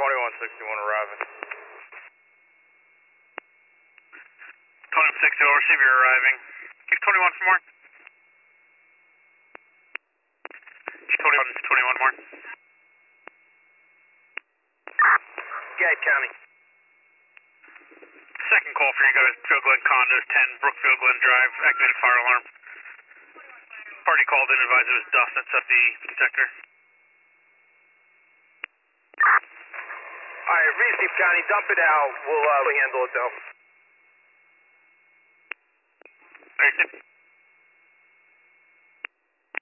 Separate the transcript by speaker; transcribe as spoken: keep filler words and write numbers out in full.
Speaker 1: twenty-one sixty-one arriving.
Speaker 2: twenty-one sixty-one, receive you're arriving. Keep twenty-one for more. Keep twenty-one, twenty-one more.
Speaker 1: Gate County.
Speaker 2: Second call for you guys, Joe Glen Condos, ten Brookfield Glen Drive, activated fire alarm. Party called in, advised it was dust that set the detector.
Speaker 1: Alright, receive County, dump it out. We'll uh, handle it though.
Speaker 2: Alright,